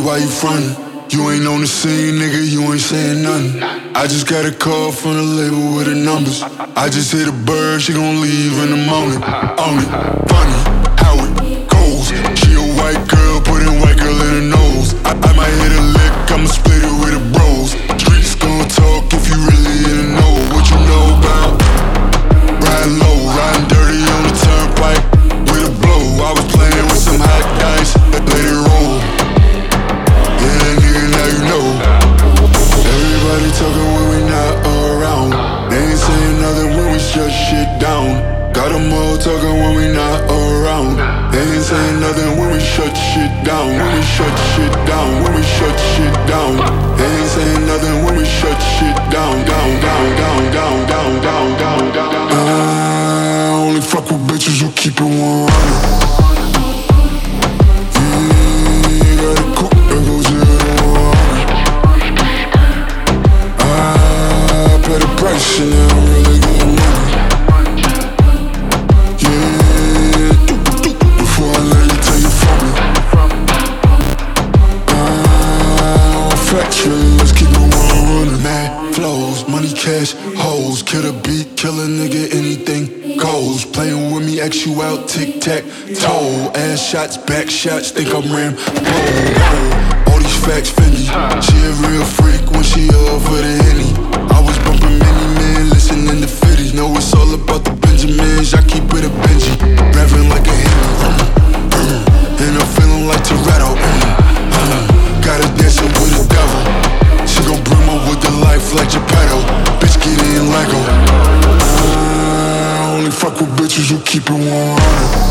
why you frontin'? You ain't on the scene, nigga, you ain't saying nothing. I just got a call from the label with the numbers. I just hit a bird, she gon' leave in the morning. On it, funny, how it goes. She a white girl, putting white girl in her nose. I might hit a lick, I'ma split it with the bros. Streets gon' talk if you really in the know. What you know about? Riding low, riding dirty on the turnpike with a blow. I was playing with some hot dice, let it roll. Yeah, nigga, now you know. Everybody talking when we not around. They ain't saying nothing when we shut shit down. Got them all talking when we not around. They ain't saying nothing when we shut shit down. When we shut shit down. When we shut shit down. They ain't saying nothing when we shut shit down. Down, down, down, down, down, down, down, down. I only fuck with bitches who keep it 100. And now I'm really getting money. Yeah, before I let you tell you from me. Factually, let's keep it 100. Mad flows, money, cash, hoes. Kill the beat, kill a nigga, anything goes. Playing with me, X you out, tic-tac-toe. Ass shots, back shots, think I'm Rambo. All these facts, Fendi. She a real freak when she up for the Henny. I was bumping many men, listening to 50. Know it's all about the Benjamins, I keep it a Benji. Revving like a Henny, and I'm feeling like Toretto. Got her dancing with the devil. She gon' bring my wood to life like Geppetto. Bitch, get in Lego. I only fuck with bitches who keep it 100.